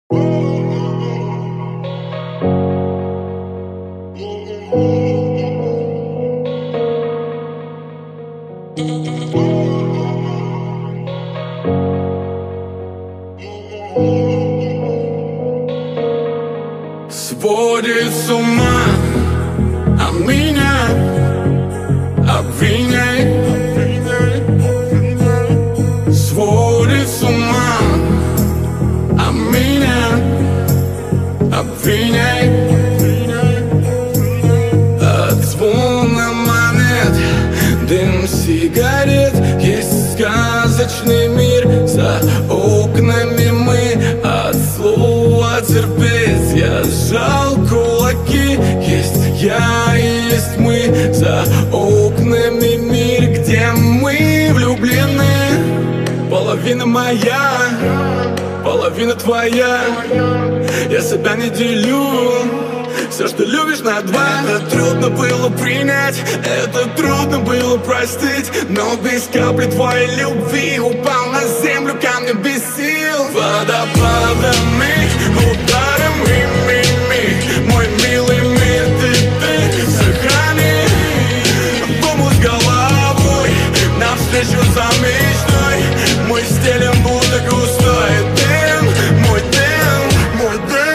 Сводит с ума, а меня обвиняй. Сводит с ума, а меня обвиняй. От звона монет, дым сигарет, есть сказочный мир. За окнами мы от слова терпеть. Я сжал кулаки, есть я и есть мы. За окнами мир, где мы влюблены. Половина моя, половина твоя. Я себя не делю. Все, что любишь, на два. Это трудно было принять, это трудно было простить. Но без капли твоей любви упал на землю камнем без сил. Водопадами, ударами, мой милый мир, ты сохрани. Помог с головой навстречу за мечтой. Мы стелем будто густой дым, мой дым, мой дым.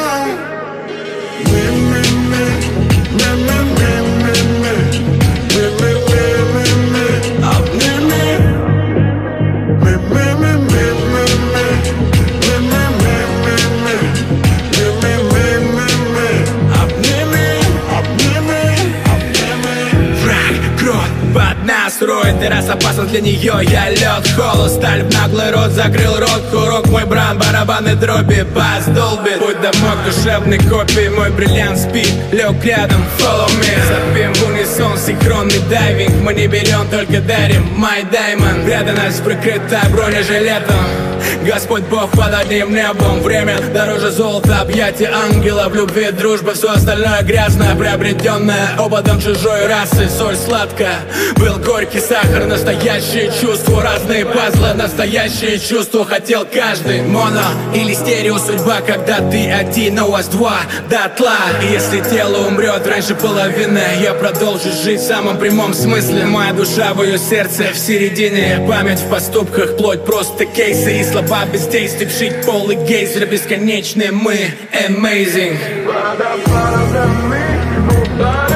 Строит террас опасен для нее. Я лед, холод, сталь в наглый рот. Закрыл рот, курок, мой бран, барабаны дроби, бас долбит. Путь домой к душевной копии. Мой бриллиант спит, лег рядом, follow me. Запьем в унисон, синхронный дайвинг. Мы не берем, только дарим, my diamond. Преданность прикрыта бронежилетом. Господь Бог под одним небом. Время дороже золота, объятия ангела. В любви, дружба, все остальное грязное, приобретенное опытом чужой расы. Соль сладкая, был горький сахар. Настоящие чувства, разные пазлы. Настоящие чувства хотел каждый. Моно или стерео судьба, когда ты один, а у вас два дотла. И если тело умрет раньше половины, я продолжу жить в самом прямом смысле. Моя душа в ее сердце в середине. Память в поступках, плоть просто кейсы. И слова бездействий, вшить полый гейзер. Бесконечные мы, amazing.